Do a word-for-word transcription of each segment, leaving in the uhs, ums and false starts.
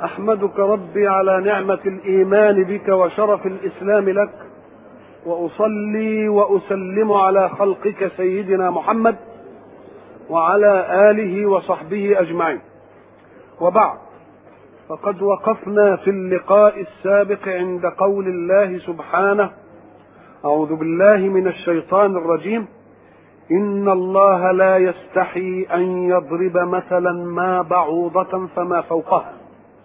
أحمدك ربي على نعمة الإيمان بك وشرف الإسلام لك، وأصلي وأسلم على خلقك سيدنا محمد وعلى آله وصحبه أجمعين. وبعد، فقد وقفنا في اللقاء السابق عند قول الله سبحانه: أعوذ بالله من الشيطان الرجيم، إن الله لا يستحي أن يضرب مثلا ما بعوضة فما فوقها.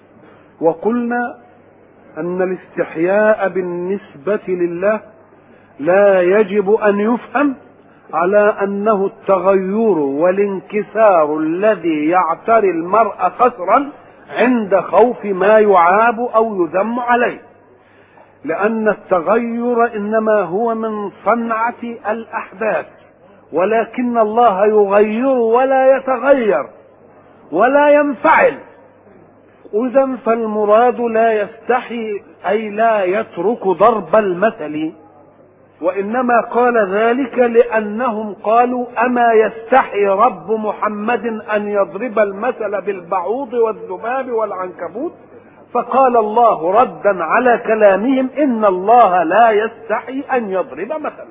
وقلنا أن الاستحياء بالنسبة لله لا يجب أن يفهم على أنه التغير والانكسار الذي يعتري المرء قسرا عند خوف ما يعاب أو يذم عليه، لأن التغير إنما هو من صنعة الأحداث، ولكن الله يغير ولا يتغير ولا ينفعل. إذا فالمراد لا يستحي أي لا يترك ضرب المثل، وإنما قال ذلك لأنهم قالوا: أما يستحي رب محمد أن يضرب المثل بالبعوض والذباب والعنكبوت؟ فقال الله ردا على كلامهم: إن الله لا يستحي أن يضرب مثلا.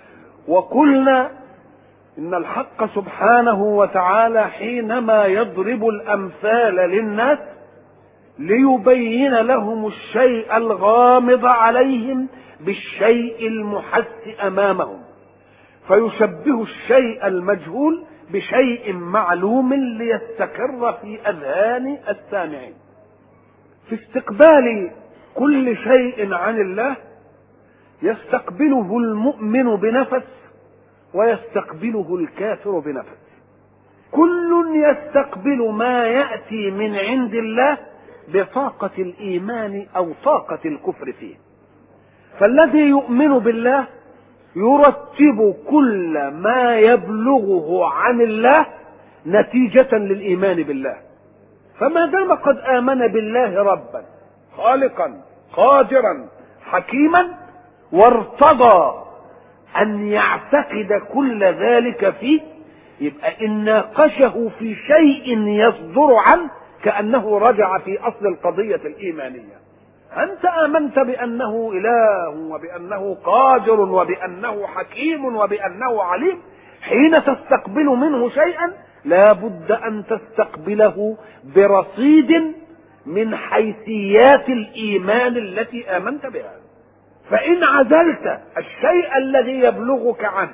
وقلنا إن الحق سبحانه وتعالى حينما يضرب الأمثال للناس ليبين لهم الشيء الغامض عليهم بالشيء المحس أمامهم، فيشبه الشيء المجهول بشيء معلوم ليستقر في أذهان السامعين. في استقبال كل شيء عن الله يستقبله المؤمن بنفس ويستقبله الكافر بنفس. كل يستقبل ما يأتي من عند الله بطاقة الإيمان أو طاقة الكفر فيه. فالذي يؤمن بالله يرتب كل ما يبلغه عن الله نتيجة للإيمان بالله. فما دام قد آمن بالله ربا خالقا قادرا حكيما وارتضى أن يعتقد كل ذلك فيه، يبقى إن ناقشه في شيء يصدر عنه كأنه رجع في أصل القضية الإيمانية. أنت آمنت بأنه إله وبأنه قادر وبأنه حكيم وبأنه عليم، حين تستقبل منه شيئا لا بد أن تستقبله برصيد من حيثيات الإيمان التي آمنت بها. فإن عزلت الشيء الذي يبلغك عنه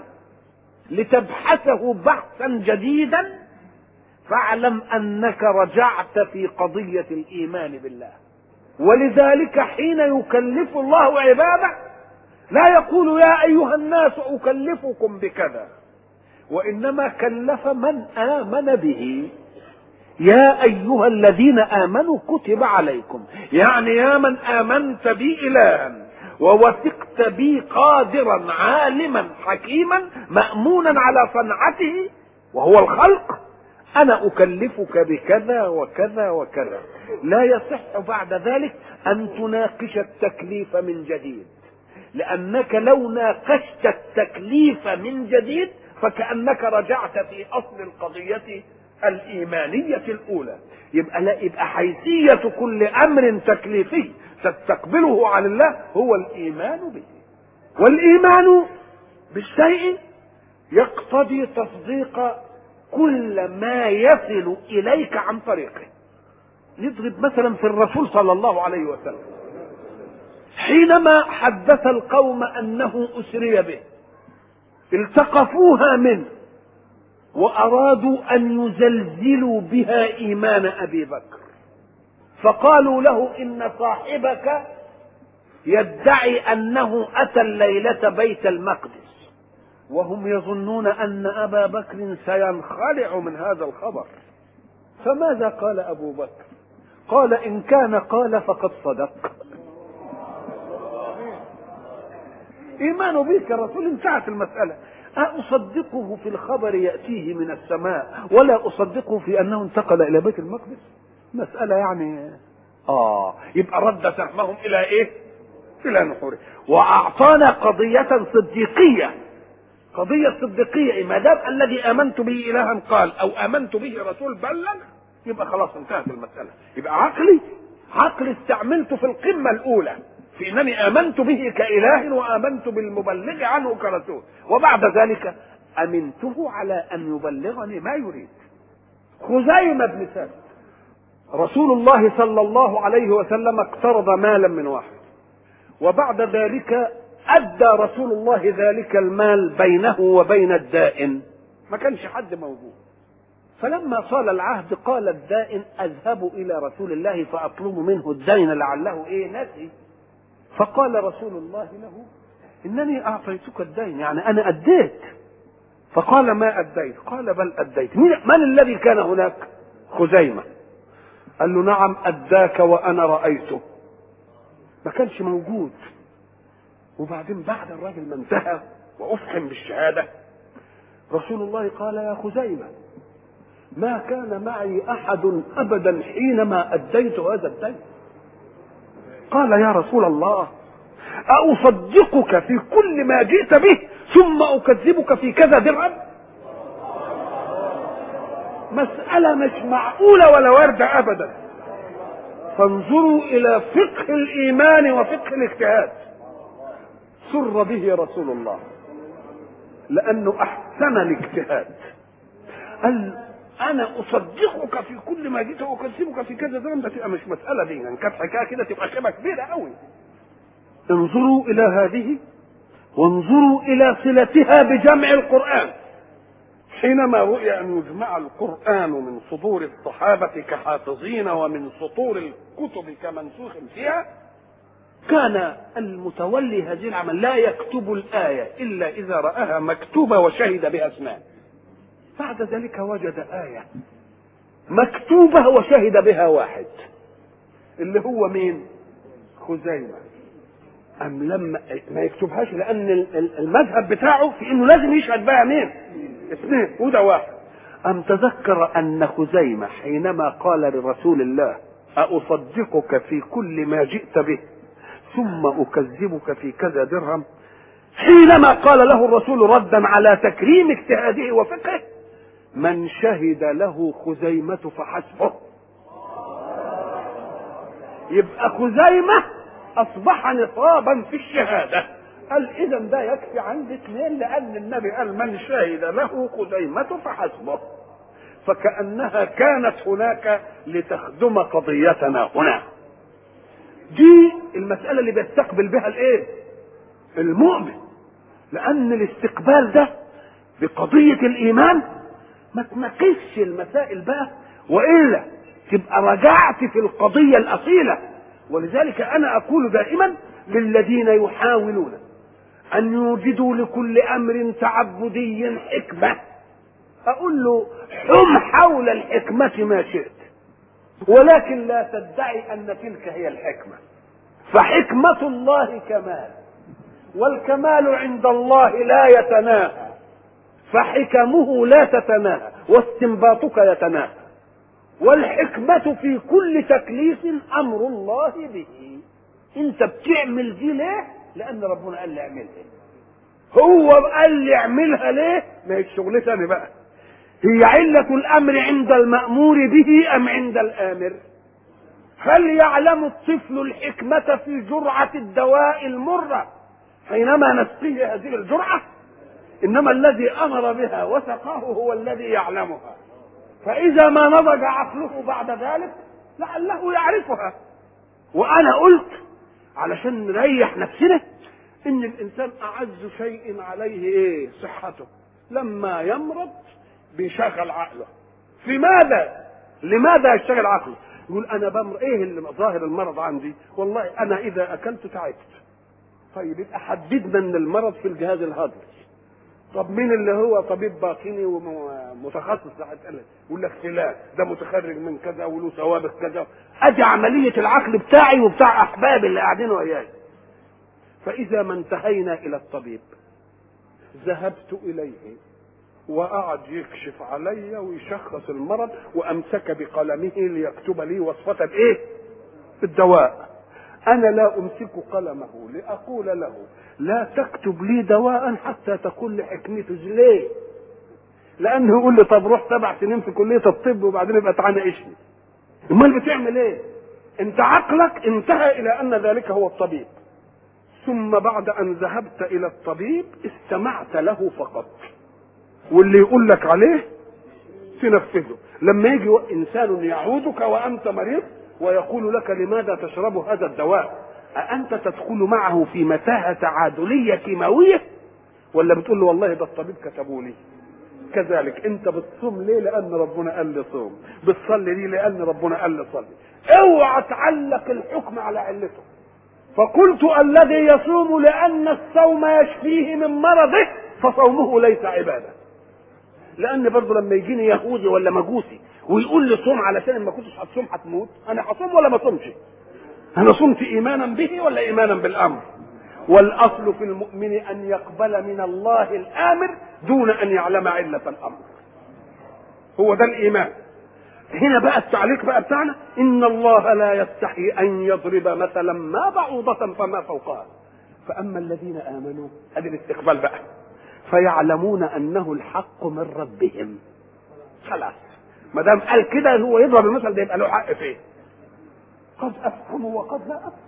لتبحثه بحثا جديدا فاعلم أنك رجعت في قضية الإيمان بالله. ولذلك حين يكلف الله عباده لا يقول: يا أيها الناس أكلفكم بكذا، وإنما كلف من آمن به. يا أيها الذين آمنوا كتب عليكم، يعني يا من آمنت بي إلها ووثقت بي قادرا عالما حكيما مأمونا على صنعته وهو الخلق، أنا أكلفك بكذا وكذا وكذا. لا يصح بعد ذلك أن تناقش التكليف من جديد، لأنك لو ناقشت التكليف من جديد فكأنك رجعت في أصل القضية الإيمانية الأولى. يبقى لا يبقى حيثية كل أمر تكليفي تستقبله عن الله هو الإيمان به. والإيمان بالشيء يقتضي تصديق كل ما يصل إليك عن طريقه. نضرب مثلا في الرسول صلى الله عليه وسلم، حينما حدث القوم أنه أسري به التقفوها منه وأرادوا أن يزلزلوا بها إيمان أبي بكر، فقالوا له: إن صاحبك يدعي أنه أتى الليلة بيت المقدس، وهم يظنون أن أبا بكر سينخلع من هذا الخبر. فماذا قال أبو بكر؟ قال: إن كان قال فقد صدق. إيمان بك رسول، انتهت المسألة. أصدقه في الخبر يأتيه من السماء ولا أصدقه في أنه انتقل إلى بيت المقدس؟ مسألة يعني آه يبقى رد سهمهم إلى إيه؟ إلى نحوره. وأعطانا قضية صديقية، قضية صديقية. ما دام الذي آمنت به إلها قال أو آمنت به رسول بلغ، يبقى خلاص انتهت المسألة. يبقى عقلي عقل استعملته في القمة الأولى في أنني آمنت به كإله وآمنت بالمبلغ عنه كرسول، وبعد ذلك أمنته على أن يبلغني ما يريد. خزيمة بن ثابت رسول الله صلى الله عليه وسلم اقترض مالا من واحد، وبعد ذلك أدى رسول الله ذلك المال بينه وبين الدائن، ما كانش حد موجود. فلما طال العهد قال الدائن اذهب الى رسول الله فاطلب منه الدين لعله ايه نسي. فقال رسول الله له انني اعطيتك الدين، يعني انا اديت. فقال ما اديت؟ قال بل اديت. من الذي كان هناك؟ خزيمة. قال له نعم اداك وانا رايته، ما كانش موجود. وبعدين بعد الراجل ما انتهى وافحم بالشهاده رسول الله قال يا خزيمة ما كان معي احد ابدا حينما اديت هذا الدين. قال يا رسول الله أصدقك في كل ما جئت به ثم أكذبك في كذا درهم؟ مسألة مش معقولة ولا واردة أبدا. فانظروا إلى فقه الإيمان وفقه الاجتهاد. سر به رسول الله لأنه أحسن الاجتهاد. قال أنا أصدقك في كل ما جئت وأكذبك في كذا درهم. ده تبقى مش مسألة دي، يعني كانت حكاية كده تبقى شبه كبيرة قوي. انظروا إلى هذه وانظروا إلى صلتها بجمع القرآن. حينما رؤي أن يجمع القرآن من صدور الصحابة كحافظين ومن سطور الكتب كمنسوخ فيها، كان المتولي هذه العمل لا يكتب الآية إلا إذا رآها مكتوبة وشهد بها اثنان. بعد ذلك وجد آية مكتوبة وشهد بها واحد، اللي هو مين؟ خزيمة. أم لما ما يكتبهاش لأن المذهب بتاعه في إنه لازم يشهد بها مين؟ اثنين، وده واحد. أم تذكر أن خزيمة حينما قال لرسول الله أصدقك في كل ما جئت به ثم أكذبك في كذا درهم، حينما قال له الرسول ردا على تكريم اجتهاده وفقهه من شهد له خزيمة فحسبه. يبقى خزيمة أصبح نصابا في الشهادة. قال إذا ده يكفي عندي اثنين، لأن النبي قال من شهد له خزيمة فحسبه. فكأنها كانت هناك لتخدم قضيتنا هنا. دي المسألة اللي بيستقبل بها الايه؟ المؤمن. لأن الاستقبال ده بقضية الإيمان ما تناقشش المسائل بقى، وإلا تبقى رجعت في القضية الأصيلة. ولذلك أنا أقول دائما للذين يحاولون أن يوجدوا لكل أمر تعبدي حكمة، أقول له حم حول الحكمة ما شئت، ولكن لا تدعي أن تلك هي الحكمة. فحكمة الله كمال، والكمال عند الله لا يتناهى، فحكمه لا تتناهى واستنباطك يتناهى. والحكمة في كل تكليف أمر الله به. انت بتعمل دي ليه؟ لأن ربنا قال لي اعملها. هو قال لي اعملها ليه؟ ما هي شغلتي انا بقى. هي علة الأمر عند المأمور به أم عند الآمر؟ هل يعلم الطفل الحكمة في جرعة الدواء المرة حينما نسقيه هذه الجرعة؟ إنما الذي أمر بها وسقاه هو الذي يعلمها. فإذا ما نضج عقله بعد ذلك لعله يعرفها. وأنا قلت علشان نريح نفسنا إن الإنسان أعز شيء عليه إيه؟ صحته. لما يمرض بيشغل عقله. في ماذا؟ لماذا يشتغل عقله؟ يقول أنا بمر إيه اللي ظاهر المرض عندي؟ والله أنا إذا أكلت تعبت. طيب يبقى حددنا إن المرض في الجهاز الهضمي. طب مين اللي هو طبيب باطني ومتخصص؟ يقول لك فلان ده متخرج من كذا وله سوابق كذا. ادي عمليه العقل بتاعي وبتاع احبابي اللي قاعدين وياي. فاذا ما انتهينا الى الطبيب ذهبت اليه وقعد يكشف علي ويشخص المرض وامسك بقلمه ليكتب لي وصفه بايه؟ الدواء. انا لا امسك قلمه لاقول له لا تكتب لي دواء حتى تقول لي حكمته. ليه؟ لانه يقول لي طب روح سبع سنين في كليه الطب وبعدين يبقى تعالى ناقشني. امال بتعمل ايه؟ انت عقلك انتهى الى ان ذلك هو الطبيب، ثم بعد ان ذهبت الى الطبيب استمعت له فقط، واللي يقول لك عليه تنفذه. لما يجي انسان يعودك وانت مريض ويقول لك لماذا تشرب هذا الدواء، أأنت تدخل معه في متاهة تعادلية كيماوية، ولا بتقول له والله ده الطبيب كتبه لي؟ كذلك انت بتصوم ليه؟ لان ربنا قال لي صوم. بتصلي ليه؟ لان ربنا قال لي صلي. اوعى تعلق الحكم على علته. فقلت الذي يصوم لان الصوم يشفيه من مرضه فصومه ليس عباده. لان برضه لما يجيني يهودي ولا مجوسي ويقول لي صوم علشان ما كنتش هتصوم هتموت، انا هصوم ولا ما صومش؟ انا صمت ايمانا به ولا ايمانا بالامر؟ والاصل في المؤمن ان يقبل من الله الامر دون ان يعلم علة الامر. هو ده الايمان. هنا بقى التعليق بقى بتاعنا: ان الله لا يستحي ان يضرب مثلا ما بعوضة فما فوقها فاما الذين امنوا، ادي الاستقبال بقى، فيعلمون انه الحق من ربهم. خلاص، ما دام قال كده هو يضرب المثل ده يبقى له حق فيه. قد افهموا وقد لا افهم.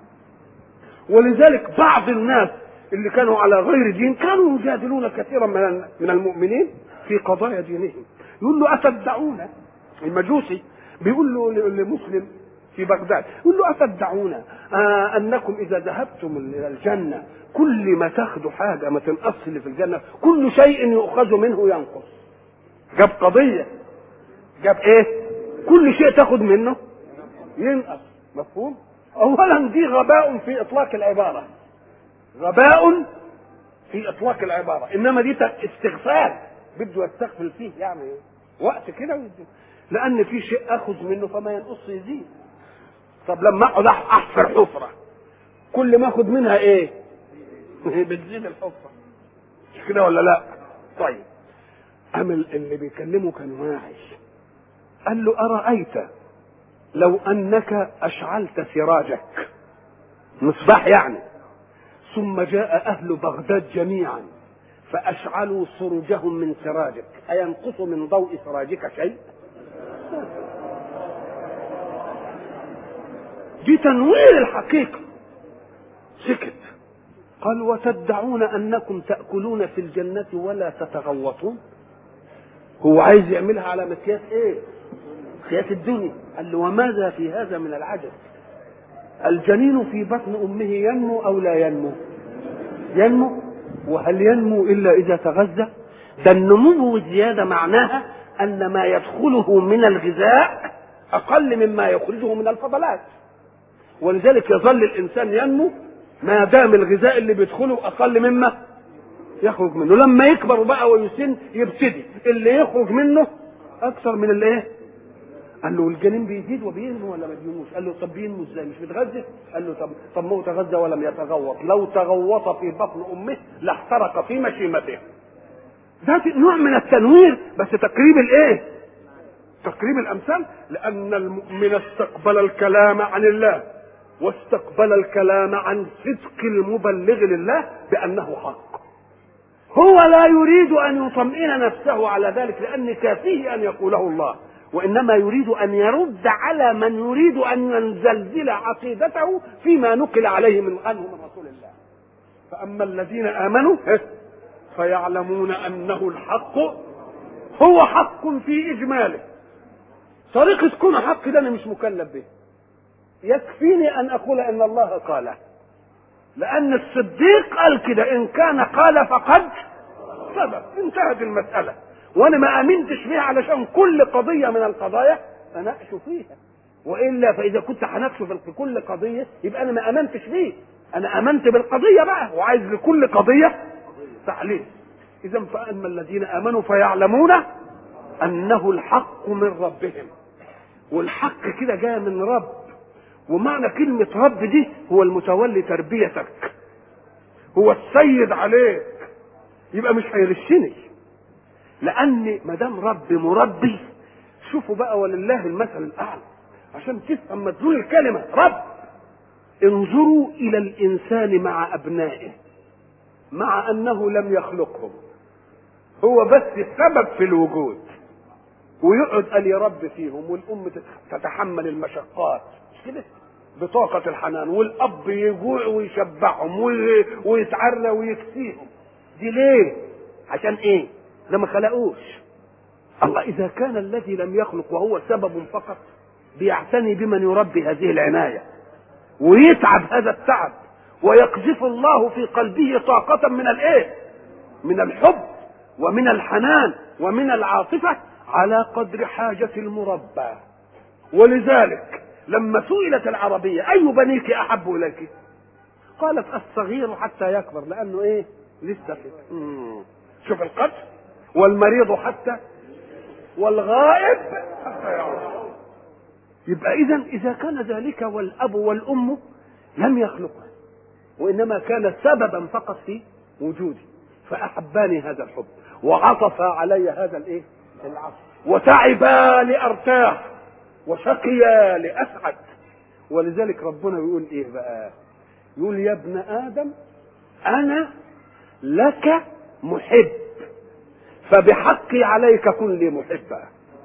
ولذلك بعض الناس اللي كانوا على غير دين كانوا يجادلون كثيرا من من المؤمنين في قضايا دينهم. يقول له أتدعون، المجوسي بيقول له لمسلم في بغداد، يقول له أتدعون آه أنكم إذا ذهبتم إلى الجنة كل ما تاخذوا حاجة ما تنقص اللي في الجنة، كل شيء يؤخذ منه ينقص. جاب قضية، جاب إيه؟ كل شيء تاخذ منه ينقص. مفهوم؟ اولا دي غباء في اطلاق العباره، غباء في اطلاق العباره، انما دي استغفال بده يستغفل فيه يعني وقت كده، لان في شيء اخذ منه فما ينقص يزيد. طب لما اقعد احفر حفره كل ما اخذ منها ايه؟ بتزيد الحفره، مش كده ولا لا؟ طيب عمل اللي بيكلمه كان واعي، قال له ارايت لو انك اشعلت سراجك، مصباح يعني، ثم جاء اهل بغداد جميعا فاشعلوا سروجهم من سراجك، اينقص من ضوء سراجك شيء؟ دي تنوير الحقيقه. سكت. قال وتدعون انكم تاكلون في الجنه ولا تتغوطون. هو عايز يعملها على مقياس ايه؟ مقياس الدنيا. قال له وماذا في هذا من العجب؟ الجنين في بطن امه ينمو او لا ينمو؟ ينمو. وهل ينمو الا اذا تغذى؟ ده النمو والزياده معناها ان ما يدخله من الغذاء اقل مما يخرجه من الفضلات، ولذلك يظل الانسان ينمو ما دام الغذاء اللي بيدخله اقل مما يخرج منه. لما يكبر بقى ويسن يبتدي اللي يخرج منه اكثر من اللي ايه. قال له الجنين بيزيد وبينمو ولا ما بينموش؟ قال له طب بينمو ازاي؟ مش بيتغذى؟ قال له طب طب ما هو تغذى ولم يتغوط، لو تغوط في بطن امه لاحترق في مشيمته. ده نوع من التنوير، بس تقريب الايه؟ تقريب الامثال، لان المؤمن استقبل الكلام عن الله واستقبل الكلام عن صدق المبلغ لله بانه حق. هو لا يريد ان يطمئن نفسه على ذلك لان كافيه ان يقوله الله، وانما يريد ان يرد على من يريد ان ينزلزل عقيدته فيما نقل عليه من عنه من رسول الله. فاما الذين امنوا فيعلمون انه الحق، هو حق في اجماله. طريقه كون حق ده انا مش مكلف به، يكفيني ان اقول ان الله قال، لان الصديق قال كده ان كان قال فقد صدق، انتهت المساله. وانا ما امنتش فيها علشان كل قضيه من القضايا اناقش فيها، والا فاذا كنت هناقش في كل قضيه يبقى انا ما امنتش فيه. انا امنت بالقضيه بقى وعايز لكل قضيه تعليل. اذا فاما الذين امنوا فيعلمون انه الحق من ربهم. والحق كده جاء من رب، ومعنى كلمه رب دي هو المتولي تربيتك، هو السيد عليك، يبقى مش هيرشني، لان ما دام رب مربي. شوفوا بقى ولله المثل الاعلى عشان تفهم مدلول الكلمه رب. انظروا الى الانسان مع ابنائه، مع انه لم يخلقهم، هو بس السبب في الوجود، ويقعد قال يا رب فيهم، والام تتحمل المشقات، مش كده؟ بطاقة الحنان، والأب يجوع ويشبعهم ويتعرى ويكسيهم. دي ليه؟ عشان إيه؟ ده ما خلقوش. الله إذا كان الذي لم يخلق وهو سبب فقط بيعتني بمن يربي هذه العناية ويتعب هذا التعب، ويقذف الله في قلبه طاقة من الإيه؟ من الحب ومن الحنان ومن العاطفة على قدر حاجة المربى. ولذلك لما سئلت العربية أي بنيك أحب إليك؟ قالت الصغير حتى يكبر، لأنه إيه؟ لسه فيه. شوف القدر. والمريض حتى، والغائب حتى يعود. يبقى إذن إذا كان ذلك والأب والأم لم يخلقه وإنما كان سببا فقط في وجودي، فأحباني هذا الحب وعطف علي هذا الإيه؟ العطف، وتعبا لأرتاح وشقيا لأسعد. ولذلك ربنا يقول إيه بقى؟ يقول يا ابن آدم أنا لك محب فبحقي عليك كن لي محبا.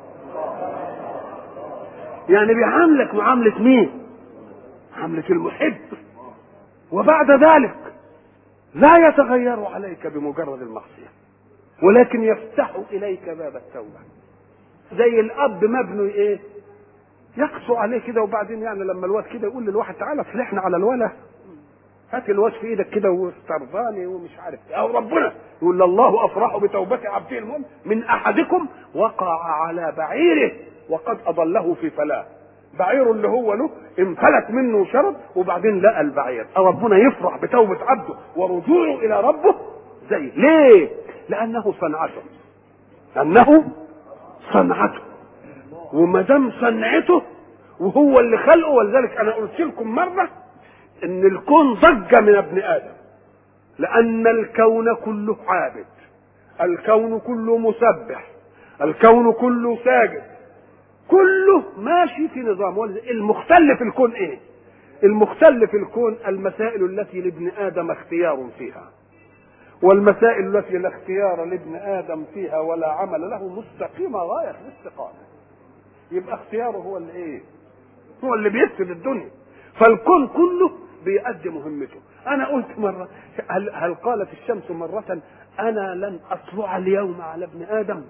يعني بيعاملك معاملة مين؟ معاملة المحب. وبعد ذلك لا يتغير عليك بمجرد المعصية، ولكن يفتح إليك باب التوبة. زي الأب مبني إيه؟ يقسو عليه كده، وبعدين يعني لما الواد كده يقول للواحد تعالى صلحنا على الولا، هات الواد في ايدك كده واسترضاني ومش عارف ايه، او ربنا يقول الله افرح بتوبة عبده المؤمن من احدكم وقع على بعيره وقد اضله في فلاه. بعيره اللي هو له انفلت منه وشرب، وبعدين لقى البعير. ربنا يفرح بتوبة عبده ورجوعه الى ربه. زي ليه؟ لانه صنعته، انه صنعته، وما دام صنعته وهو اللي خلقه. ولذلك انا قلت لكم مره ان الكون ضج من ابن ادم، لان الكون كله عابد، الكون كله مسبح، الكون كله ساجد، كله ماشي في نظام. المختل في الكون ايه؟ المختل في الكون المسائل التي لابن ادم اختيار فيها، والمسائل التي لا اختيار لابن ادم فيها ولا عمل له مستقيمه غايه الاستقامه. يبقى اختياره هو اللي ايه؟ هو اللي بيفسد الدنيا. فالكون كله بيؤدي مهمته. انا قلت مره هل, هل قالت الشمس مره انا لن اطلع اليوم على ابن ادم؟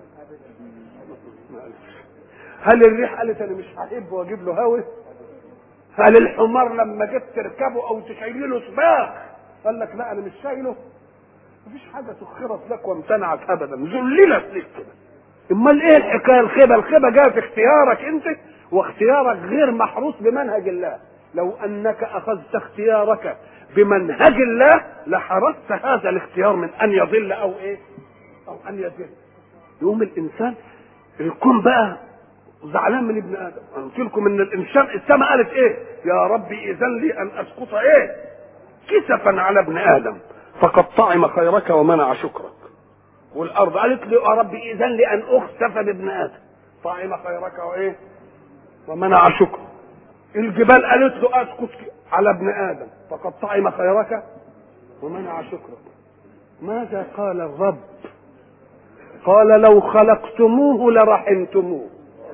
هل الريح قالت انا مش هحب واجيب له هوى؟ هل الحمار لما جيت تركبه او تشيل له سباق قال لك لا انا مش شايله؟ مفيش حاجه سخرت لك وامتنعت ابدا، ذللت لك كده. امال ايه الحكايه؟ الخيبه الخيبه جايه في اختيارك انت، واختيارك غير محروس بمنهج الله. لو انك اخذت اختيارك بمنهج الله لحرصت هذا الاختيار من ان يضل او ايه او ان يضل. يقوم الانسان يكون بقى زعلان من ابن ادم. انا قلت لكم ان الانسان السماء قالت ايه؟ يا ربي اذن لي ان اسقط ايه؟ كسفا على ابن ادم فقد طعم خيرك ومنع شكرك. والارض قالت له يا ربي اذن لي ان اخسف بابن ادم طعم خيرك وايه؟ ومنع شكرك. الجبال قالت له اسقط على ابن ادم فقد طعم خيرك ومنع شكرك. ماذا قال الرب؟ قال لو خلقتموه لرحمتموه.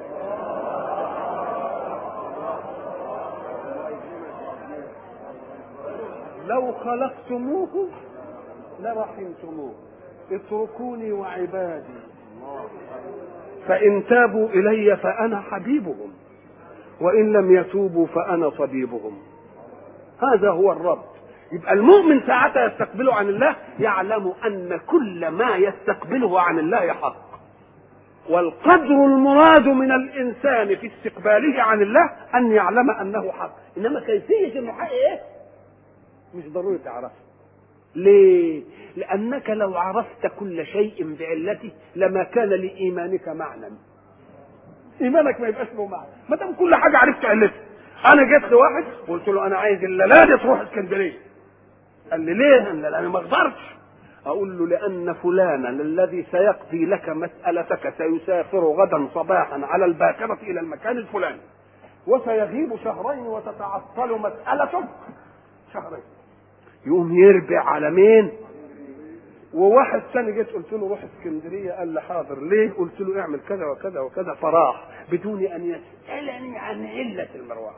لو خلقتموه لرحمتموه. اتركوني وعبادي فإن تابوا إلي فأنا حبيبهم وإن لم يتوبوا فأنا طبيبهم. هذا هو الرب. يبقى المؤمن ساعتها يستقبله عن الله يعلم أن كل ما يستقبله عن الله حق. والقدر المراد من الإنسان في استقباله عن الله أن يعلم أنه حق، إنما كيفية إنه حق إيه؟ مش ضروري تعرفه. ليه؟ لأنك لو عرفت كل شيء بعلته لما كان لإيمانك معنى. إيمانك ما يبقاش له معنى ما دام كل حاجة عرفت علتها. أنا جيت لواحد قلت له أنا عايز الليلة دي تروح اسكندرية. قال لي ليه؟ قال لي أنا ما أقدرش. أقول له لأن فلانا الذي سيقضي لك مسألتك سيسافر غدا صباحا على الباكرة إلى المكان الفلاني وسيغيب شهرين وتتعطل مسألتك شهرين. يقوم يربع على مين؟ وواحد ثاني جيت قلت له روح اسكندريه قال لي حاضر. ليه؟ قلت له اعمل كذا وكذا وكذا فراح بدون ان يسالني عن عله المروح.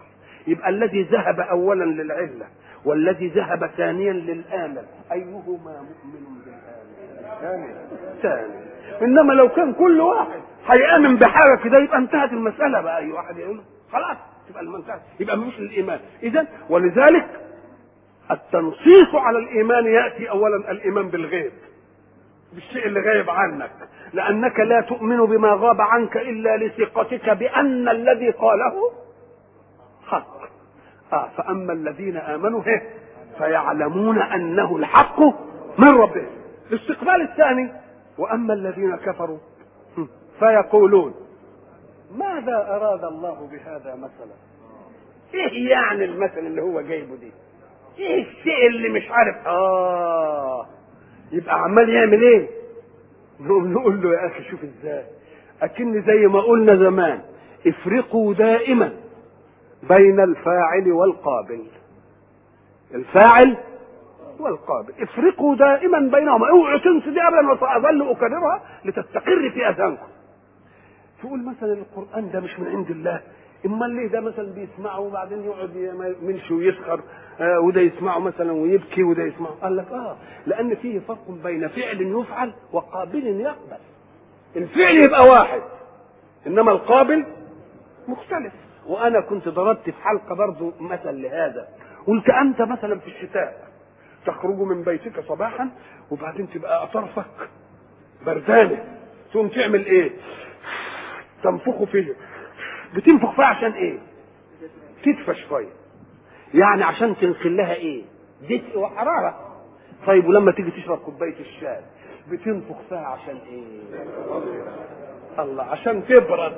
يبقى الذي ذهب اولا للعله والذي ذهب ثانيا للآمل ايهما مؤمن بالآمل؟ ثاني. انما لو كان كل واحد هيامن بحاجه كده يبقى انتهت المساله بقى. اي واحد يقول خلاص تبقى المنتهى، يبقى مش الايمان. اذا ولذلك التنصيص على الايمان ياتي اولا الايمان بالغيب، بالشيء اللي غايب عنك، لانك لا تؤمن بما غاب عنك الا لثقتك بان الذي قاله حق. اه فاما الذين امنوا هي فيعلمون انه الحق من ربهم. الاستقبال الثاني واما الذين كفروا فيقولون ماذا اراد الله بهذا مثلا؟ ايه يعني المثل اللي هو جايبه دي؟ ايه الشيء اللي مش عارف؟ اه يبقى عمال يعمل ايه؟ نقوم نقول له يا اخي شوف ازاي، اكن زي ما قلنا زمان افرقوا دائما بين الفاعل والقابل. الفاعل والقابل افرقوا دائما بينهما، اوعوا تنسوا دي ابدا وساظل اكررها لتستقر في اذهانكم. تقول مثلا القران ده مش من عند الله، امال ليه ده مثلا بيسمعه وبعدين يقعد يمشي ويسخر، آه وده يسمعه مثلا ويبكي وده يسمعه؟ قال لك اه لان فيه فرق بين فعل يفعل وقابل يقبل. الفعل يبقى واحد انما القابل مختلف. وانا كنت ضربت في حلقه برضو مثل لهذا، قلت انت مثلا في الشتاء تخرج من بيتك صباحا وبعدين تبقى اطرفك بردانه، تقوم تعمل ايه؟ تنفخه فيه. بتنفخ فيها عشان ايه؟ تدفى شويه، يعني عشان تنقل لها ايه؟ دفء وحراره. طيب ولما تيجي تشرب كوبايه الشاي بتنفخ فيها عشان ايه؟ الله، عشان تبرد.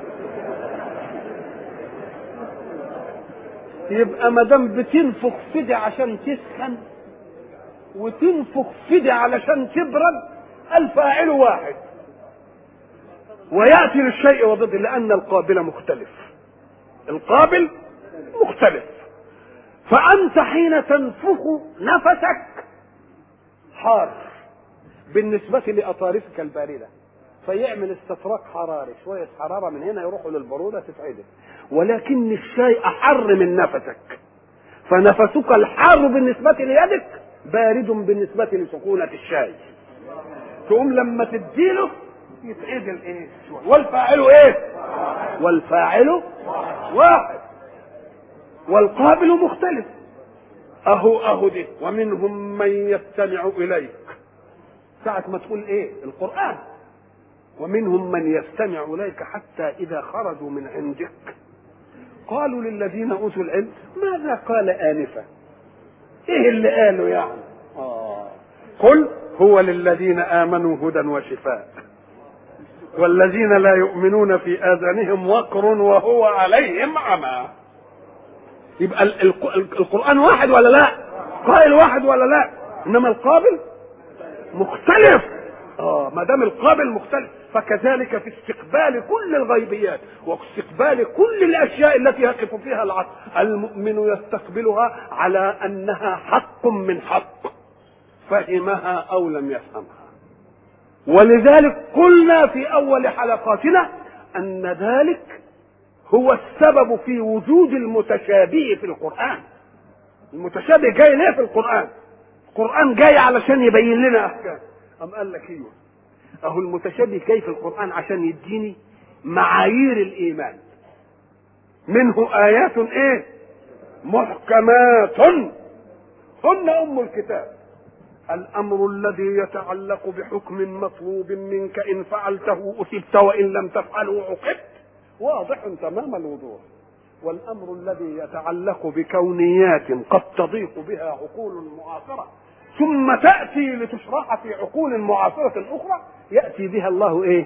يبقى ما دام بتنفخ في دي عشان تسخن وتنفخ في دي علشان تبرد، الفاعل واحد وياتي للشيء وضده، لان القابل مختلف. القابل مختلف. فانت حين تنفخ نفسك حار بالنسبه لاطارفك البارده، فيعمل استفراغ حراري، شويه حراره من هنا يروحوا للبروده تتعدل. ولكن الشيء احر من نفسك، فنفسك الحار بالنسبه ليدك بارد بالنسبه لسخونه الشاي. تقوم لما تديله يتعدل ايه شويه. والفاعل ايه؟ والفاعل واحد والقابل مختلف. اهو اهو دي ومنهم من يستمع اليك، ساعة ما تقول ايه؟ القرآن. ومنهم من يستمع اليك حتى اذا خرجوا من عندك قالوا للذين اوتوا العلم ماذا قال آنفا؟ ايه اللي قالوا يعني؟ آه. قل هو للذين امنوا هدى وشفاء والذين لا يؤمنون في اذانهم وقر وهو عليهم عمى. يبقى القرآن واحد ولا لا؟ قائل واحد ولا لا؟ انما القابل مختلف. اه ما دام القابل مختلف فكذلك في استقبال كل الغيبيات واستقبال كل الاشياء التي يقف فيها العقل، المؤمن يستقبلها على انها حق من حق، فهمها او لم يفهمها. ولذلك قلنا في اول حلقاتنا ان ذلك هو السبب في وجود المتشابه في القرآن. المتشابه جاي ليه في القرآن؟ القرآن جاي علشان يبين لنا احكام. أم قال لك ايوه اهو المتشابه جاي في القرآن عشان يديني معايير الايمان. منه ايات ايه؟ محكمات هن ام الكتاب. الامر الذي يتعلق بحكم مطلوب منك ان فعلته اثبت وان لم تفعله عوقبت واضح تمام الوضوح. والامر الذي يتعلق بكونيات قد تضيق بها عقول معاصره ثم تاتي لتشرح في عقول معاصره اخرى ياتي بها الله ايه؟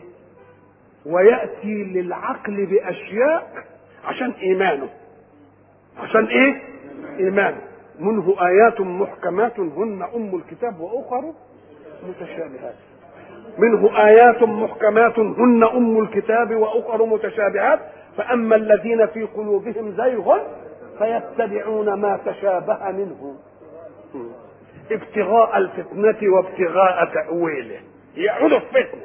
وياتي للعقل باشياء عشان ايمانه. عشان ايه؟ ايمانه. منه ايات محكمات هن ام الكتاب واخر متشابهات. منه آيات محكمات هن أم الكتاب وأخر متشابهات فأما الذين في قلوبهم زيغ فيتبعون ما تشابه منه ابتغاء الفتنة وابتغاء تأويله. يعود الفتنة.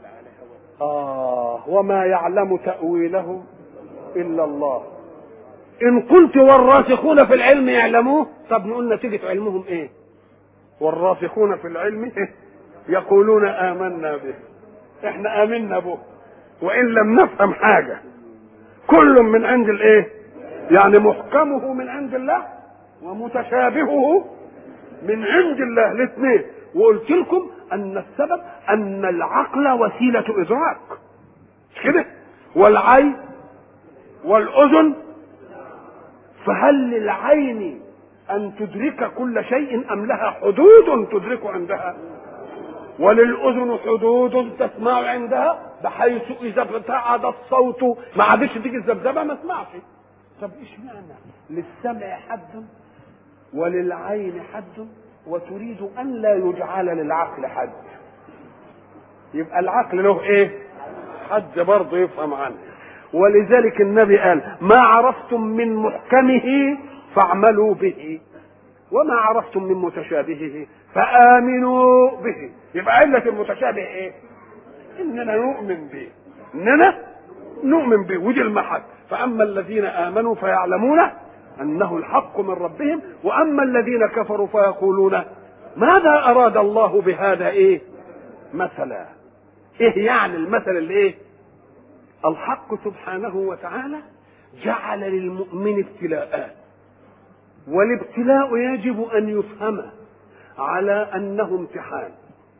آه وما يعلم تأويله إلا الله. ان قلت والراسخون في العلم يعلموه، طب نقول نتيجة علمهم ايه؟ والراسخون في العلم إيه؟ يقولون آمنا به، احنا آمنا به وإن لم نفهم حاجة، كل من عند الايه؟ يعني محكمه من عند الله ومتشابهه من عند الله الاثنين. وقلت لكم ان السبب ان العقل وسيلة ادراك، مش كده؟ والعين والاذن، فهل للعين ان تدرك كل شيء ام لها حدود تدرك عندها؟ وللاذن حدود تسمع عندها، بحيث اذا ابتعد الصوت ما عادش تيجي الذبذبه ما اسمعش. طب ايش معنى للسمع حد وللعين حد وتريد ان لا يجعل للعقل حد؟ يبقى العقل له ايه؟ حد برضه يفهم عنه. ولذلك النبي قال ما عرفتم من محكمه فاعملوا به وما عرفتم من متشابهه فآمنوا به. يبقى علة المتشابه ايه؟ اننا نؤمن به، اننا نؤمن به، ودي المحك. فاما الذين امنوا فيعلمون انه الحق من ربهم، واما الذين كفروا فيقولون ماذا اراد الله بهذا ايه مثلا. ايه يعني المثل اللي ايه؟ الحق سبحانه وتعالى جعل للمؤمن ابتلاءات، والابتلاء يجب ان يفهم على انه امتحان.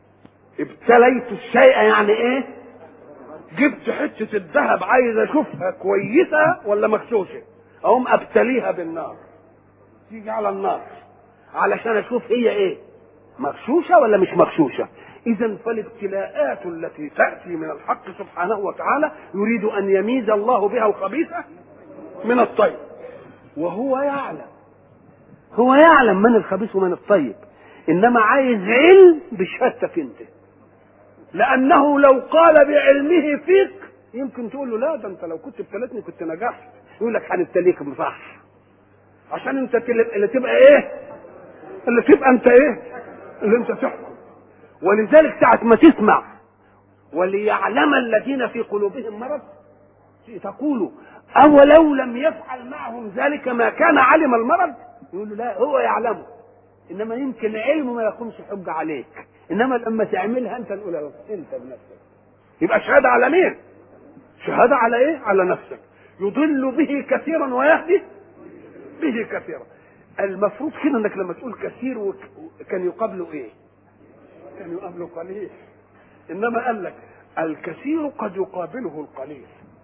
ابتليت الشيء يعني ايه؟ جبت حته الذهب عايز اشوفها كويسه ولا مغشوشه، اقوم ابتليها بالنار، تيجي على النار علشان اشوف هي ايه، مغشوشه ولا مش مغشوشه. اذا فالابتلاءات التي تاتي من الحق سبحانه وتعالى يريد ان يميز الله بها الخبيث من الطيب، وهو يعلم، هو يعلم من الخبيث ومن الطيب، انما عايز علم بشهادتك انت، لانه لو قال بعلمه فيك يمكن تقول له لا ده انت لو كنت ابتلتني كنت نجحت، يقول لك هنبتليك صح عشان انت اللي تبقى ايه، اللي تبقى انت ايه، اللي انت تحكم. ولذلك ساعة ما تسمع وليعلم الذين في قلوبهم مرض تقولوا اولو لم يفعل معهم ذلك ما كان علم المرض، يقول له لا هو يعلمه، انما يمكن علمه ما يقومش حجه عليك، انما لما تعملها انت نقول له انت بنفسك. يبقى شهاده على مين؟ شهاده على ايه؟ على نفسك. يضل به كثيرا ويهدي به كثيرا. المفروض كده انك لما تقول كثير وك... كان يقابله ايه؟ كان يقابله قليل. انما قال لك الكثير قد يقابله القليل،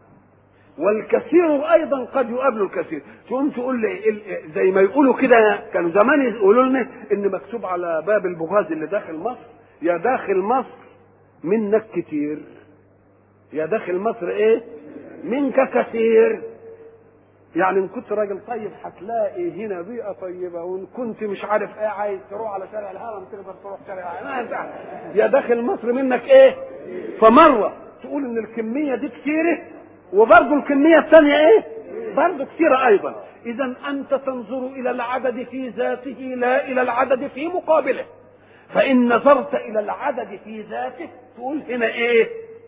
والكثير ايضا قد يقابله الكثير. تقوم تقول لي زي ما يقولوا كده، كانوا زمان يقولوا لنا ان مكتوب على باب البغاز اللي داخل مصر يا داخل مصر منك كتير، يا داخل مصر ايه منك كثير. يعني ان كنت راجل طيب هتلاقي هنا بيئه طيبه، وان كنت مش عارف ايه عايز تروح على شارع الهرم تقدر تروح شارع الهرم، يا داخل مصر منك ايه. فمره تقول ان الكميه دي كتيره وبرضه الكميه الثانيه ايه برضه كتيره ايضا. اذا انت تنظر الى العدد في ذاته لا الى العدد في مقابله، فان نظرت الى العدد في ذاته تقول هنا ايه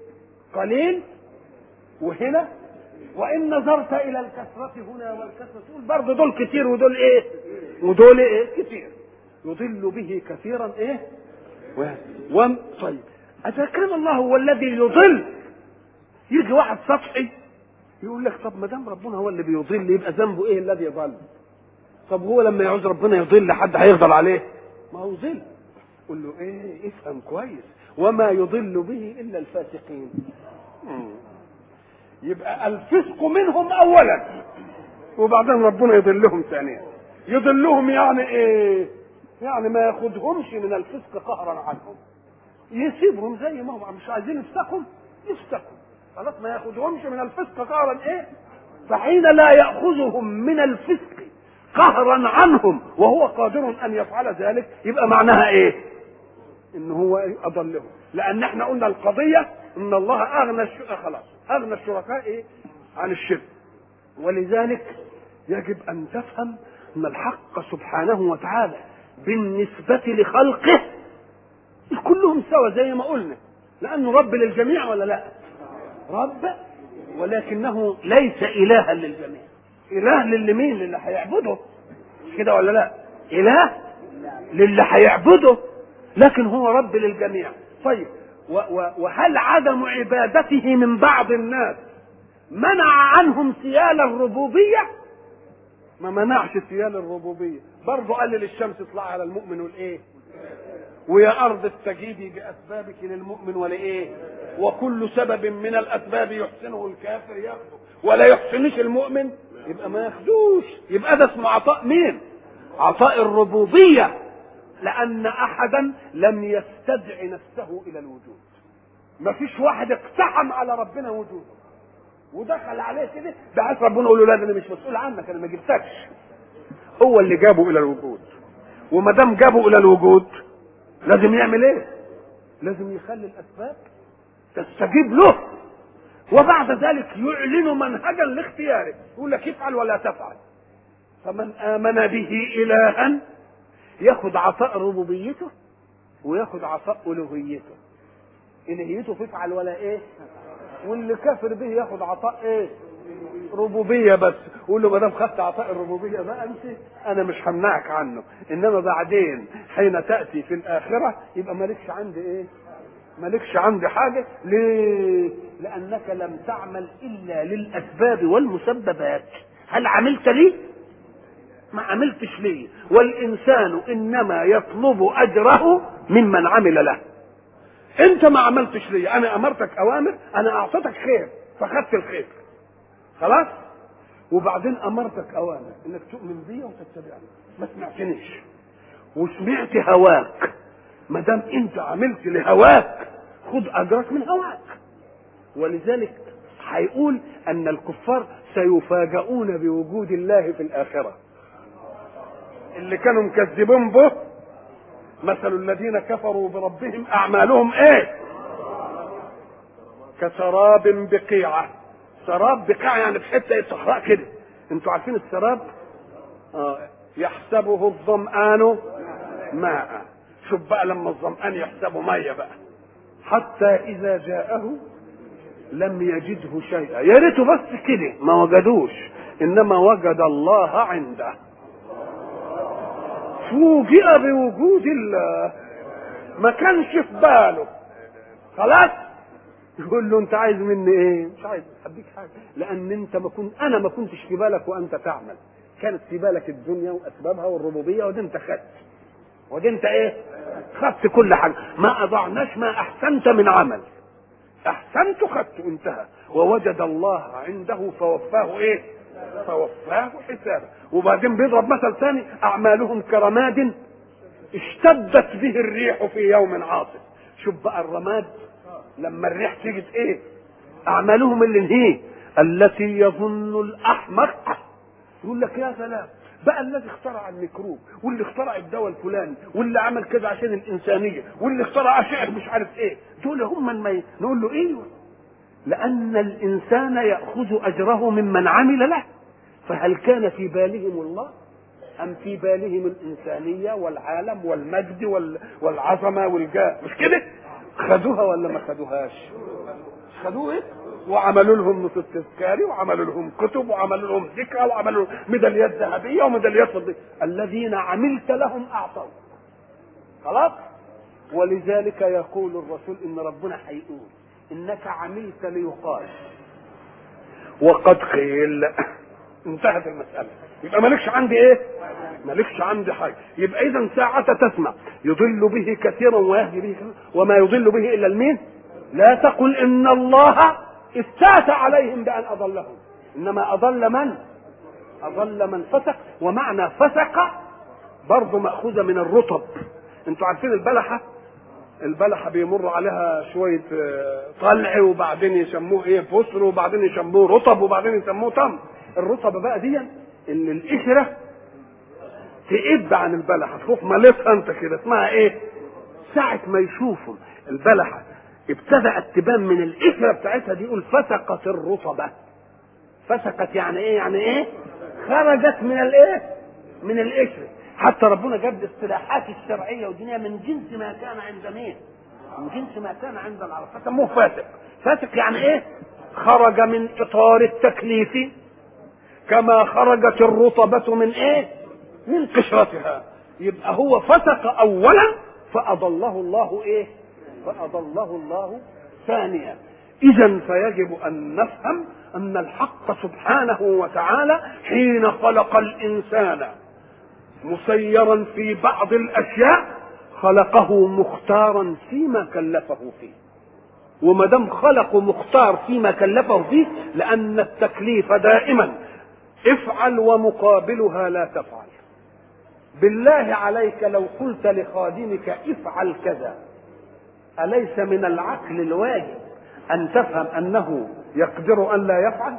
قليل وهنا، وان نظرت الى الكثره هنا والكثره تقول برضه دول كتير ودول ايه ودول ايه كتير. يضل به كثيرا ايه و... و... طيب اذا كان الله هو الذي يضل، يجي واحد سطحي يقول لك طب ما دام ربنا هو اللي بيضل يبقى ذنبه ايه الذي يضل؟ طب هو لما يعوز ربنا يضل حد هيفضل عليه؟ ما هو ضل. قول له ايه افهم كويس، وما يضل به الا الفاسقين. مم. يبقى الفسق منهم اولا وبعدين ربنا يضلهم ثانيا. يضلهم يعني ايه؟ يعني ما ياخدهمش من الفسق قهرا عنهم، يسيبهم زي ما هم مش عايزين يفسقوا يفسقوا خلاص، ما ياخدهمش من الفسق قهرا ايه. فحين لا ياخذهم من الفسق قهرا عنهم وهو قادر ان يفعل ذلك يبقى معناها ايه؟ ان هو اضلهم. لان احنا قلنا القضيه ان الله اغنى الشركاء، خلاص اغنى الشركاء ايه عن الشرك. ولذلك يجب ان تفهم ان الحق سبحانه وتعالى بالنسبه لخلقه كلهم سوا زي ما قلنا، لانه رب للجميع ولا لا؟ رب، ولكنه ليس الها للجميع. اله للي مين؟ للي هيعبده، مش كده ولا لا؟ اله للي هيعبده، لكن هو رب للجميع. طيب وهل عدم عبادته من بعض الناس منع عنهم سيال الربوبيه؟ ما منعش سيال الربوبيه، برضه قال للشمس اطلعي على المؤمن والايه، ويا ارض استجيبي باسبابك للمؤمن ولايه، وكل سبب من الاسباب يحسنه الكافر ياخده ولا يحسنش المؤمن يبقى ما ياخدوش. يبقى ده اسمه عطاء مين؟ عطاء الربوبيه، لان احدا لم يستدع نفسه الى الوجود. ما فيش واحد اقتحم على ربنا وجوده ودخل عليه كده بعث ربنا يقول له لا ده انا مش مسؤول عنك، انا ما جبتكش، هو اللي جابه الى الوجود. وما دام جابه الى الوجود لازم يعمل ايه؟ لازم يخلي الاسباب تستجيب له، وبعد ذلك يعلن منهجا لاختياره، يقول لك افعل ولا تفعل. فمن امن به الها ياخد عطاء ربوبيته وياخد عطاء الوهيته، الهيته تفعل ولا ايه، واللي كافر به ياخد عطاء ايه؟ ربوبيه بس. قول له ما دام خدت عطاء الربوبيه بقى انت انا مش همنعك عنه، انما بعدين حين تاتي في الاخره يبقى مالكش عندي ايه؟ مالكش عندي حاجه. ليه؟ لانك لم تعمل الا للاسباب والمسببات. هل عملت لي؟ ما عملتش ليه. والانسان انما يطلب اجره ممن عمل له. انت ما عملتش ليه، انا امرتك اوامر، انا اعطيتك خير فخدت الخير خلاص، وبعدين امرتك اوامر انك تؤمن بي وتتبعني، ما سمعتنيش وسمعت هواك. ما دام انت عملت لهواك خد اجرك من هواك. ولذلك هيقول ان الكفار سيفاجؤون بوجود الله في الاخره. اللي كانوا مكذبين به مثل الذين كفروا بربهم اعمالهم ايه؟ كسراب بقيعه. سراب بقيعه يعني في حته صحراء كده، انتوا عارفين السراب؟ آه. يحسبه الظمآن ماء. شوف بقى لما الظمآن يحسبه ميه بقى، حتى اذا جاءه لم يجده شيئا. يا ريته بس كده ما وجدوش، انما وجد الله عنده. فوجئ بوجود الله، ما كانش في باله خلاص. يقول له انت عايز مني ايه؟ مش عايز اديك حاجه، لان انت ما كنت انا ما كنتش في بالك وانت تعمل، كانت في بالك الدنيا واسبابها والربوبيه، ودي انت خدت، ودي انت ايه؟ خدت كل حاجه. ما اضعناش ما احسنت من عمل، احسنت خدت انتهى. ووجد الله عنده فوفاه ايه؟ فوفاه حسابه. وبعدين بيضرب مثل ثاني، اعمالهم كرماد اشتدت به الريح في يوم عاصف. شوف بقى الرماد لما الريح تيجي ايه؟ اعمالهم اللي هي التي يظن الاحمق، يقول لك يا سلام بقى الذي اخترع الميكروب، واللي اخترع الدواء الفلاني، واللي عمل كذا عشان الانسانيه، واللي اخترع اشعه مش عارف ايه، دول هم من ما نقول له ايوه، لان الانسان ياخذ اجره ممن عمل له. فهل كان في بالهم الله ام في بالهم الانسانيه والعالم والمجد والعظمه والجاه؟ مش كده؟ خدوها ولا ما خدوهاش؟ خدوه ايه؟ وعملوا لهم نص تذكاري، وعملوا لهم كتب، وعملوا لهم ذكرى، وعملوا ميداليات ذهبيه وميداليات فضيه. الذين عملت لهم اعطوا خلاص. ولذلك يقول الرسول ان ربنا هيقول انك عملت ليقال وقد قيل. انتهت المساله. يبقى مالكش عندي ايه؟ مالكش عندي حاجه. يبقى اذا ساعه تسمع يضل به كثيرا ويهدي به كثيرا، وما يضل به الا المين؟ لا تقل ان الله استعتى عليهم بان اضلهم، انما اضل من؟ اضل من فسق. ومعنى فسق برضه ماخوذه من الرطب. انتوا عارفين البلحه؟ البلحه بيمر عليها شويه طلع وبعدين يسموه ايه؟ فسر، وبعدين يسموه رطب، وبعدين يسموه تمر. الرطب بقى دي ان القشره تقب عن البلحه، تخوف مالتها انت كده، اسمها ايه؟ ساعه ما يشوفوا البلحه ابتدأت تبان من القشره بتاعتها دي يقول فسقت الرطبه. فسقت يعني ايه؟ يعني ايه؟ خرجت من الايه؟ من القشره. حتى ربنا جاب الاصطلاحات الشرعيه والدنيا من جنس ما كان عند مين؟ من جنس ما كان عند العرب، فسموه فاسق. فاسق يعني ايه؟ خرج من اطار التكليف كما خرجت الرطبة من ايه؟ من قشرتها. يبقى هو فسق اولا فاضله الله ايه؟ فاضله الله ثانيا. اذا فيجب ان نفهم ان الحق سبحانه وتعالى حين خلق الانسان مسيرا في بعض الاشياء خلقه مختارا فيما كلفه فيه. وما دام خلقه مختار فيما كلفه فيه، لان التكليف دائما افعل ومقابلها لا تفعل. بالله عليك لو قلت لخادمك افعل كذا، أليس من العقل الواجب أن تفهم أنه يقدر أن لا يفعل؟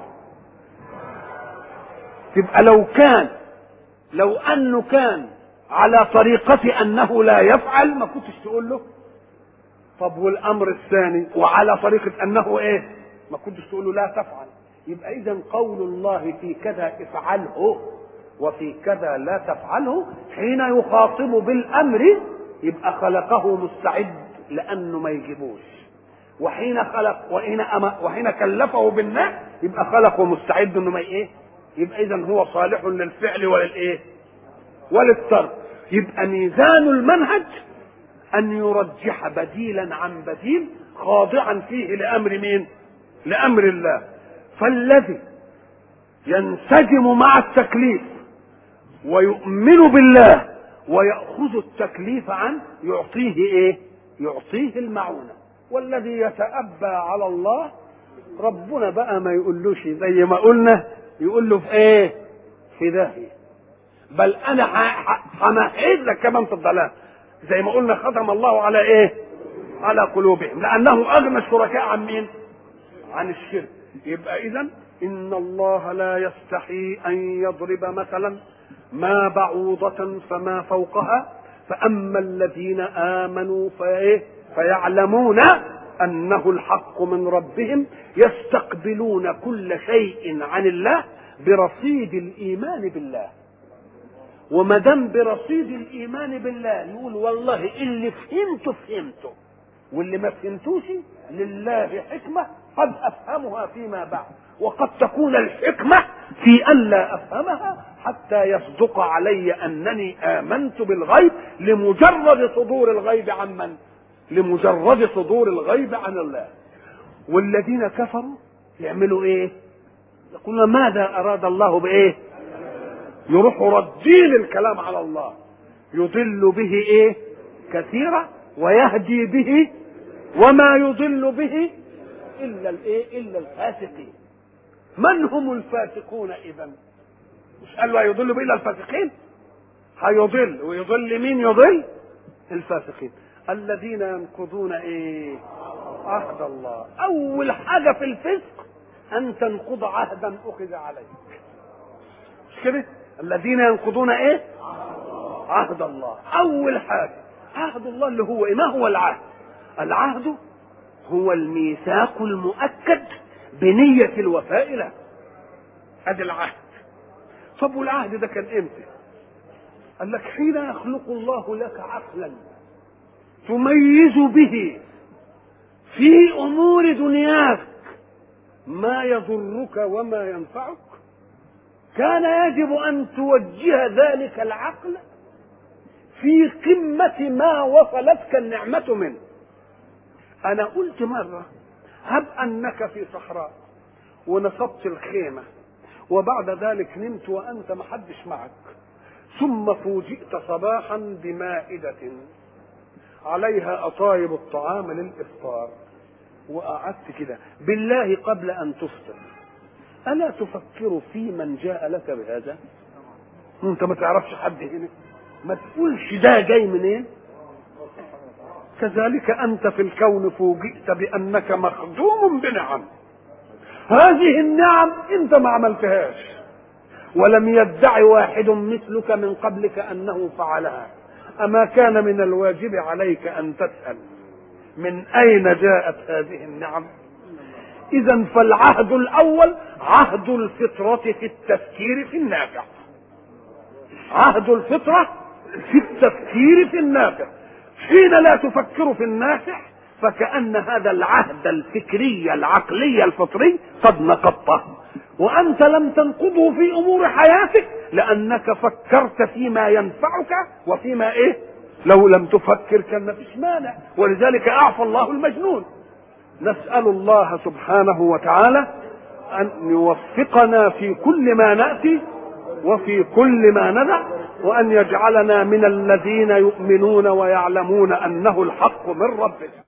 تبقى لو كان لو أنه كان على طريقة أنه لا يفعل ما كنتش تقول له. طب والأمر الثاني وعلى طريقة أنه إيه؟ ما كنتش تقول له لا تفعل. يبقى إذن قول الله في كذا افعله وفي كذا لا تفعله حين يخاطب بالأمر يبقى خلقه مستعد لأنه ما يجيبوش، وحين خلق وحين أما وحين كلفه بالنهي يبقى خلقه مستعد انه ما ايه؟ يبقى اذا هو صالح للفعل وللايه؟ وللترك. يبقى ميزان المنهج ان يرجح بديلا عن بديل خاضعا فيه لامر مين؟ لامر الله. فالذي ينسجم مع التكليف ويؤمن بالله ويأخذ التكليف عنه يعطيه ايه؟ يعطيه المعونة. والذي يتأبى على الله ربنا بقى ما يقولوش زي ما قلنا، يقول له في ايه؟ في داهية. بل انا همهد لك كمان في الضلال زي ما قلنا ختم الله على ايه؟ على قلوبهم، لانه اغنى الشركاء عن مين؟ عن الشرك. يبقى اذا ان الله لا يستحي ان يضرب مثلا ما بعوضة فما فوقها، فاما الذين امنوا فايه؟ فيعلمون انه الحق من ربهم يستقبلون كل شيء عن الله برصيد الايمان بالله. وما دام برصيد الايمان بالله يقول والله اللي فهمته فهمته واللي ما فهمتوش لله حكمه قد افهمها فيما بعد، وقد تكون الحكمه في ان لا افهمها حتى يصدق علي انني امنت بالغيب لمجرد صدور الغيب عن من؟ لمجرد صدور الغيب عن الله. والذين كفروا يعملوا ايه؟ يقولون ماذا اراد الله بايه؟ يروحوا ردين الكلام على الله. يضل به ايه؟ كثيرا ويهدي به وما يضل به الا الايه؟ الا الفاسقين. من هم الفاسقون اذا؟ مش قال له يضل به الا الفاسقين؟ هيضل ويضل مين؟ يضل الفاسقين الذين ينقضون ايه؟ عهد الله. اول حاجه في الفسق ان تنقض عهدا اخذ عليك، مش كده؟ الذين ينقضون ايه؟ عهد الله. اول حاجه عهد الله اللي هو ايه؟ ما هو العهد؟ العهد هو الميثاق المؤكد بنية الوفاء له. ادي العهد. طب والعهد ده كان امتى؟ قال لك حين يخلق الله لك عقلا تميز به في امور دنياك ما يضرك وما ينفعك، كان يجب ان توجه ذلك العقل في قمة ما وصلتك النعمة منه. انا قلت مرة هب انك في صحراء ونصبت الخيمة وبعد ذلك نمت وانت محدش معك، ثم فوجئت صباحا بمائدة عليها أطايب الطعام للإفطار وقعدت كده، بالله قبل أن تفطر ألا تفكر في من جاء لك بهذا؟ أنت ما تعرفش حد هنا، ما تقولش ده جاي منين. كذلك أنت في الكون فوجئت بأنك مخدوم بنعم، هذه النعم أنت ما عملتهاش ولم يدعي واحد مثلك من قبلك أنه فعلها. أما كان من الواجب عليك أن تسأل من أين جاءت هذه النعم؟ إذن فالعهد الأول عهد الفطرة في التفكير في النافع. عهد الفطرة في التفكير في النافع. حين لا تفكر في النافع فكأن هذا العهد الفكري العقلي الفطري قد نقضته، وأنت لم تنقضه في أمور حياتك لأنك فكرت فيما ينفعك وفيما إيه؟ لو لم تفكر كان مفيش مانع، ولذلك أعفى الله المجنون. نسأل الله سبحانه وتعالى أن يوفقنا في كل ما نأتي وفي كل ما ندع، وأن يجعلنا من الذين يؤمنون ويعلمون أنه الحق من ربهم.